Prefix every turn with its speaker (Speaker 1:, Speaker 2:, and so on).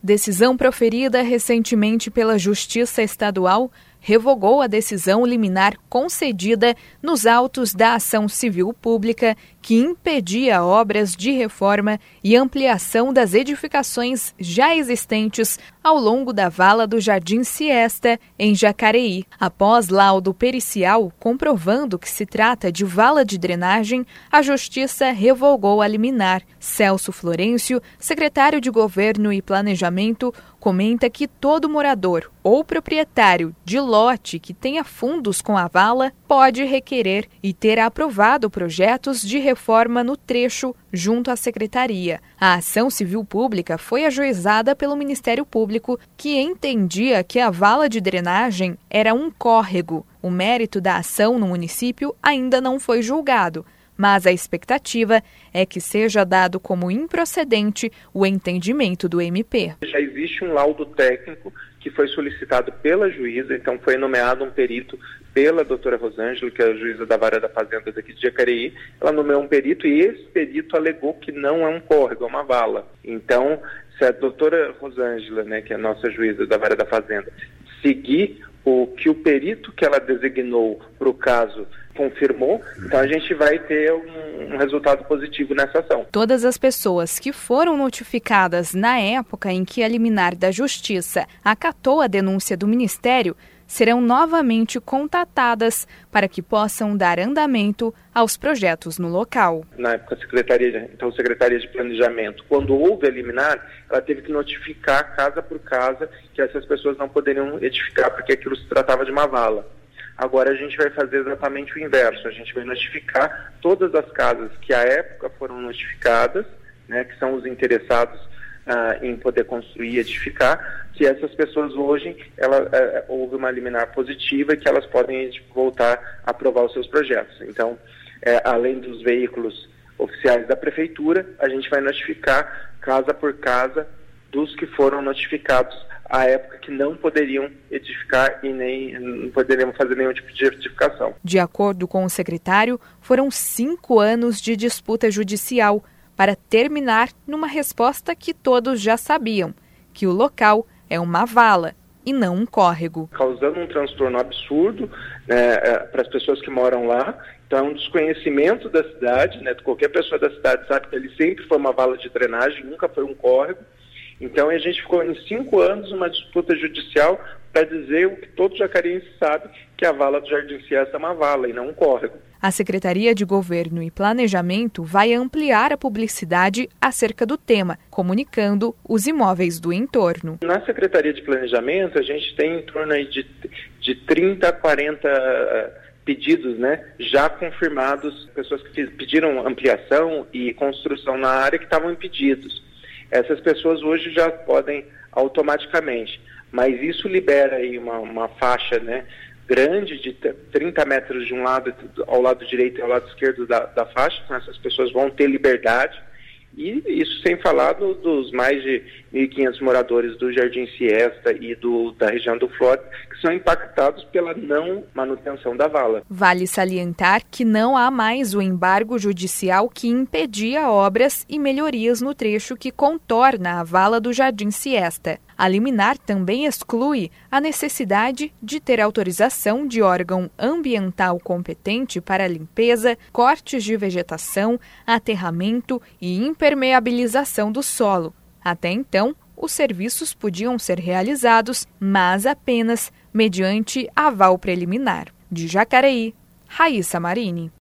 Speaker 1: Decisão proferida recentemente pela Justiça Estadual revogou a decisão liminar concedida nos autos da ação civil pública que impedia obras de reforma e ampliação das edificações já existentes ao longo da vala do Jardim Siesta, em Jacareí. Após laudo pericial comprovando que se trata de vala de drenagem, a Justiça revogou a liminar. Celso Florencio, secretário de Governo e Planejamento, comenta que todo morador ou proprietário de lote que tenha fundos com a vala pode requerer e ter aprovado projetos de reforma no trecho junto à Secretaria. A ação civil pública foi ajuizada pelo Ministério Público, que entendia que a vala de drenagem era um córrego. O mérito da ação no município ainda não foi julgado, mas a expectativa é que seja dado como improcedente o entendimento do MP.
Speaker 2: Já existe um laudo técnico que foi solicitado pela juíza, então foi nomeado um perito pela doutora Rosângela, que é a juíza da Vara da Fazenda daqui de Jacareí. Ela nomeou um perito e esse perito alegou que não é um córrego, é uma vala. Então, se a doutora Rosângela, que é a nossa juíza da Vara da Fazenda, seguir o que o perito que ela designou para o caso confirmou, então a gente vai ter um resultado positivo nessa ação.
Speaker 1: Todas as pessoas que foram notificadas na época em que a liminar da Justiça acatou a denúncia do Ministério serão novamente contatadas para que possam dar andamento aos projetos no local.
Speaker 2: Na época, a Secretaria de Planejamento, quando houve a liminar, ela teve que notificar casa por casa que essas pessoas não poderiam edificar porque aquilo se tratava de uma vala. Agora a gente vai fazer exatamente o inverso, a gente vai notificar todas as casas que à época foram notificadas, que são os interessados em poder construir e edificar, que essas pessoas hoje, houve uma liminar positiva e que elas podem voltar a aprovar os seus projetos. Então, além dos veículos oficiais da Prefeitura, a gente vai notificar casa por casa dos que foram notificados à época que não poderiam edificar e nem não poderiam fazer nenhum tipo de edificação.
Speaker 1: De acordo com o secretário, foram 5 anos de disputa judicial para terminar numa resposta que todos já sabiam, que o local é uma vala e não um córrego.
Speaker 2: Causando um transtorno absurdo para as pessoas que moram lá. Então é um desconhecimento da cidade, qualquer pessoa da cidade sabe que ele sempre foi uma vala de drenagem, nunca foi um córrego. Então a gente ficou em 5 anos numa disputa judicial para dizer o que todo jacareiense sabe, que a vala do Jardim Siesta é uma vala e não um córrego.
Speaker 1: A Secretaria de Governo e Planejamento vai ampliar a publicidade acerca do tema, comunicando os imóveis do entorno.
Speaker 2: Na Secretaria de Planejamento, a gente tem em torno aí de 30 a 40 pedidos, já confirmados, pessoas que pediram ampliação e construção na área que estavam impedidos. Essas pessoas hoje já podem automaticamente, mas isso libera aí uma faixa, grande de 30 metros de um lado, ao lado direito e ao lado esquerdo da faixa, então essas pessoas vão ter liberdade, e isso sem falar dos mais de 1.500 moradores do Jardim Siesta e da região do Flórida, que são impactados pela não manutenção da vala.
Speaker 1: Vale salientar que não há mais o embargo judicial que impedia obras e melhorias no trecho que contorna a vala do Jardim Siesta. A liminar também exclui a necessidade de ter autorização de órgão ambiental competente para limpeza, cortes de vegetação, aterramento e impermeabilização do solo. Até então, os serviços podiam ser realizados, mas apenas mediante aval preliminar. De Jacareí, Raíssa Marini.